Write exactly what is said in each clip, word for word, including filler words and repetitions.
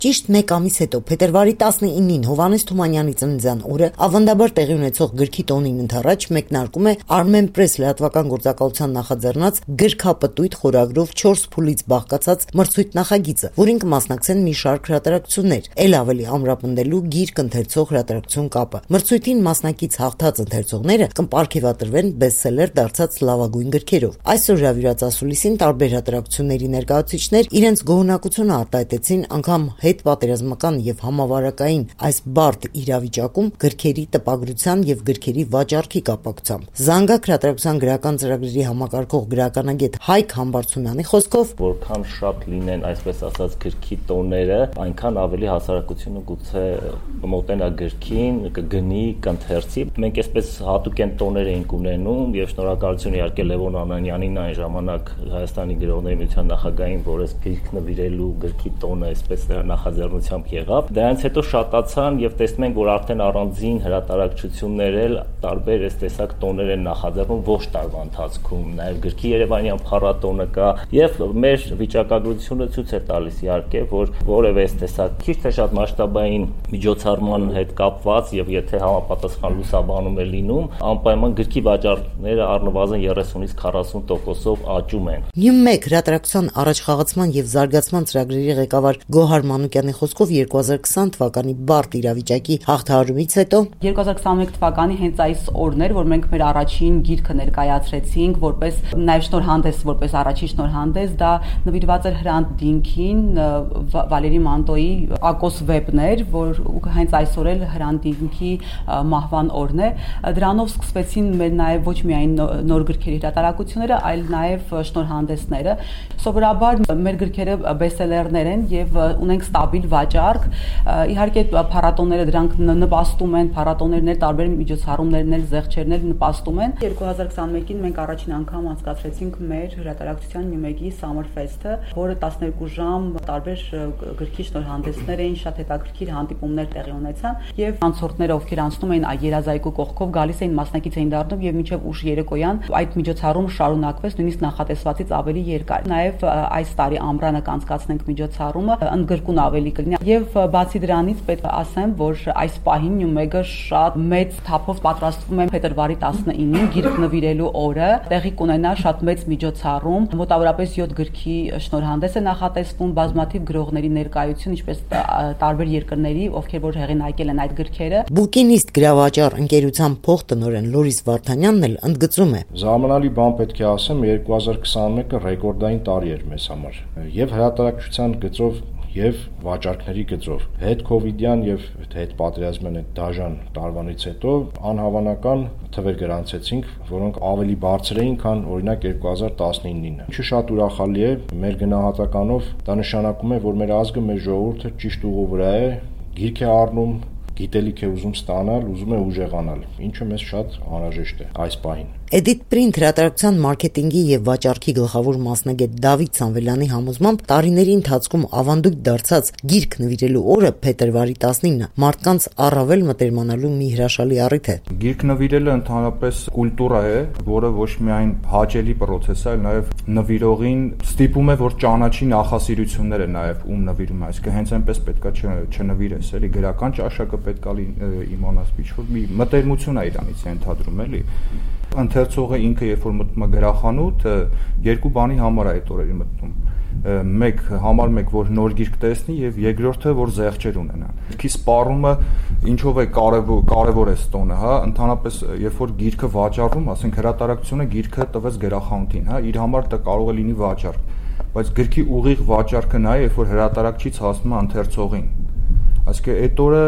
Ճիշտ մեկ ամիս հետո փետրվարի տասնինին Հովհաննես Թումանյանի ծննդյան օրը ավանդաբար տեղի ունեցող գրքի տոնին ընթառաջ մեկնարկում է Armenpress լրատվական գործակալության նախաձեռնած գրքապտույտ խորագրով չորս փուլից բաղկացած մրցույթ նախագիծը, որին կմասնակցեն մի շարք հրատարակություններ, ել ավելի ամրապնդելու գիրք ընթերցող հրատարակություն կապը։ Մրցույթին մասնակից հաղթած ընթերցողները կպարգևատրվեն բեսթսելեր դարձած լավագույն գրքերով։ Այսօր հյուրասիրին տարբեր հրատարակությունների ներկայացուցիչներ իրենց գոհունակությունը արտահայտեցին անգամ հետպատերազմական եւ համավարակային այս բարդ իրավիճակում գրքերի տպագրության եւ գրքերի վաճառքի կապակցությամբ։ Զանգակ հրատարակության գրական ծրագրերի համակարգող գրականագետ Հայկ Համբարձումյանի խոսքով, որքան շատ լինեն այսպես ասած գրքի տոները, այնքան ավելի հասարակությունը գուցե մոտենա գրքին, կգնի, կընթերցի։ Մենք այսպես հատուկեն տոներ էինք ունենում եւ շնորհակալություն իհարկե Լևոն Անանյանին այն ժամանակ Հայաստանի գրողների միության նախագահին, որ այս գրք նվիրելու գրքի տոնը այսպես նախաձեռնությամբ եղավ։ Դրանից հետո շատացան եւ տեսնում ենք, որ արդեն առանձին հրատարակչություններ էլ տարբեր այս տեսակ տոներ են նախաձեռնում ոչ տարվա ընթացքում, նաեւ գրքի Երևանյան փառատոնը կա եւ մեր վիճակագրությունը ցույց է տալիս իհարկե, որ որևէ այս տեսակ քիչ թե շատ մասշտաբային միջոցառման հետ կապված եւ եթե համապատասխան լուսաբանում է լինում, անպայման գրքի վաճառքները առնվազն երեսունից քառասուն տոկոսով աճում են։ Նյումեկ հրատարակության առաջխաղացման եւ զարգացման ծրագրերի ղեկավար Գոհար Մանուկյանի խոսքով երկու հազար քսան թվականի բարդ իրավիճակի հաղթահարումից հետո երկու հազար քսանմեկ թվականի հենց այս օրն էր, որ մենք մեր առաջին գիրքը ներկայացրեցինք, որպես նաև շնորհանդես, որպես առաջին շնորհանդես, դա նվիրված էր Հրանտ Դինքին, Վալերի Մանտոյի Ակոս վեպն էր, որ հենց այսօր էլ Հրանտ Դինքի մահվան օրն է։ Դրանով սկսվեցին մեր նաև ոչ միայն նոր գրքերի հրատարակությունները, այլ նաև շնորհանդեսները։ Սովորաբար մեր գրքերը բեսթսելերներ են եւ ունենք ստաբիլ վաճառք։ Իհարկե փառատոները դրանք նպաստում են, փառատոներն էլ տարբեր միջոցառումներն էլ զեղչերներ նպաստում են։ երկու հազար քսանմեկին մենք առաջին անգամ անցկացրեցինք մեր հրատարակչության Նյումեգի Summer Fest-ը, որը տասներկու ժամ տարբեր գրքի շնորհանդեսներ էին, շատ հետաքրքիր հանդիպումներ տեղի ունեցան եւ անցորդները, ովքեր անցնում էին երազայգու կողքով, գալիս էին մասնակից էին դառնում եւ մինչեւ ուշ երեկոյան այդ միջոցառումը շարունակվեց նույնիսկ նախատեսվածից ավելի երկար։ Նաեւ այս տարի ամռանը կանցկացնենք միջոցառումը, ընդգրկուն ավելի կլինի եւ բացի դրանից պետք է ասեմ, որ այս պահին Նյումեգը շատ մեծ թափով պատրաստվում է փետրվարի տասնինին գիրք նվիրելու օրը, տեղի կունենա շատ մեծ միջոցառում, մոտավորապես յոթ գրքի շնորհանդես է նախատեսվում, բազմաթիվ գրողների ներկայություն, ինչպես տարբեր երկրների, ովքեր որ հեղինակել են այդ գրքերը։ Բուկինիստ գրավաճառ ընկերության փոխտնօրեն Լորիս Վարդանյանն էլ ընդգծում է. Զարմանալի բան պետք է ասեմ, երկու հազար քսանմեկը ռեկորդային տարի էր մեզ համար եւ հրատարակչության գծով եւ վաճառքների գծով հետ կովիդյան եւ հետ պատերազմյան այդ դաժան տարվանից հետո անհավանական թվեր գրանցեցինք, որոնք ավելի բարձր էին, քան օրինակ երկու հազար տասնինին։ Ինչը շատ ուրախալի է, մեր գնահատականով դա նշանակում է, որ մեր ազգը, մեր ժողովուրդը ճիշտ ուղու վրա է, գիրք է առնում, գիտելիք է ուզում ստանալ, ուզում է ուժեղանալ, ինչը մեզ շատ անհրաժեշտ է այս պահին։ Edit Print հրատարակության մարքեթինգի եւ վաճառքի գլխավոր մասնագետ Դավիթ Սամվելյանի համոզմամբ տարիների ընթացքում ավանդույթ դարձած գիրք նվիրելու օրը փետրվարի տասնինը մարդկանց առավել մտերմանալու մի հրաշալի առիթ է։ Գիրք նվիրելը ընդհանրապես կուլտուրա է, որը ոչ միայն հաճելի process է, այլ նաեւ նվիրողին ստիպում է, որ ճանաչի նախասիրությունները նաեւ ում նվիրում է, այսինքն հենց այնպես պետքա չնվիրես, էլի գրական ճաշակը պետքա իմանաս ինչ-որ մի մտերմություն է իրանից ենթադրում, էլի։ Ընթերցողը ինքը երբ որ մտնում է գրախանութ, երկու բանի համար է այդ օրերի մտնում։ Մեկ համար մեկ որ նոր գիրք տեսնի եւ երկրորդը որ զեղչեր ունենա։ Գիրքի սպառումը ինչով է կարևոր կարևոր է ստոնը, հա, ընդհանրապես երբ որ գիրքը վաճառվում, ասենք հրատարակությունը գիրքը տվեց գրախանութին, հա, իր համար դա կարող է լինի վաճառք, բայց գրքի ուղիղ վաճառքը նա է, երբ որ հրատարակչից հասնում է ընթերցողին։ Այսինքն այդ օրը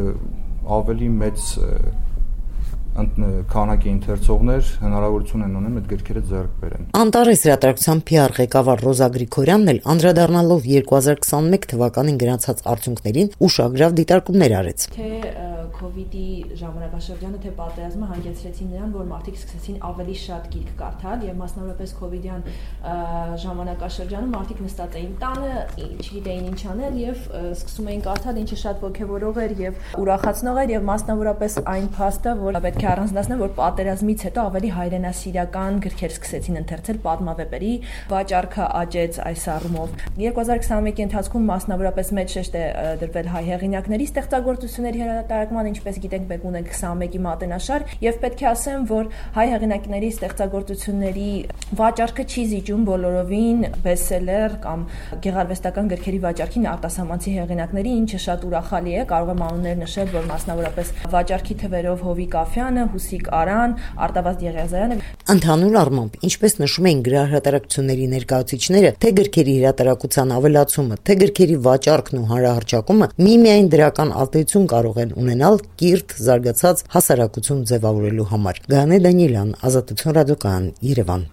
ավելի մեծ քանակի ընթերցողներ հնարավորություն են ունեն այդ գրքերը ձեռք բերեն։ Անտարես հրատարակության Փի Ար ղեկավար Ռոզա Գրիգորյանն էլ անդրադառնալով երկու հազար քսանմեկ թվականին գրանցած արդյունքներին ուշագրավ դիտարկումներ արեց։ Թե Քովիդի ժամանակաշրջանը թե պատերազմը հանգեցրեցին նրան, որ մարդիկ սկսեցին ավելի շատ գիրք կարդալ եւ մասնավորապես քովիդյան ժամանակաշրջանում մարդիկ նստած էին տանը, չգիտեին ինչ անել եւ սկսում էին կարդալ, ինչը շատ ոգևորող էր եւ ուրախացնող էր եւ մասնավորապես այն փաստը, որ պետք է առանձնացնել, որ պատերազմից հետո ավելի հայրենասիրական գրքեր սկսեցին ընթերցել, պատմավեպերի վաճառքը աճեց այս առումով։ երկու հազար քսաներկու ընթացքում մասնավորապես մեծ շեշտ է դրվել հայ հեղինակների ստեղծագործությունների հրատարակման, ինչպես գիտենք, մենք ունենք քսաներկու մատենաշար եւ պետք է ասեմ, որ հայ հեղինակների ստեղծագործությունների վաճառքը չի զիջում բոլորովին բեսթսելեր կամ գեղարվեստական գրքերի վաճառքին արտասահմանցի հեղինակների, ինչը շատ ուրախալի է, կարող եմ անուններ նշել, որ մասնավորապես վաճառքի թվերով Հովիկ Աֆյանը, Հուսիկ Արան, Արտավազդ Եղիազարյանը։ Ընդհանուր առմամբ, ինչպես նշում էին գրահրատարակությունների ներկայացուցիչները, թե գրքերի հրատարակության ավելացումը, թե գրքերի վաճառքն ու հանրահռչակումը միմիայն դրական ազդեցություն կարող են ունենալ կիրթ զարգացած հասարակություն ձևավորելու համար։ Գայանե Դանիելյան, Ազատություն ռադիոկայան, Երևան։